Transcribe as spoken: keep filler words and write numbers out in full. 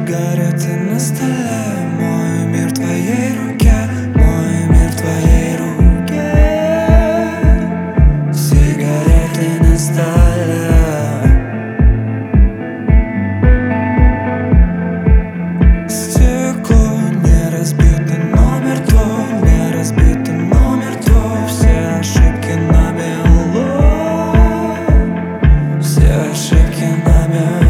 Сигареты на столе, мой мир в твоей руке, мой мир в твоей руке. Сигареты на столе. Стекло не разбито, номер твой, не разбито, номер твой. Все ошибки намело, все ошибки намело.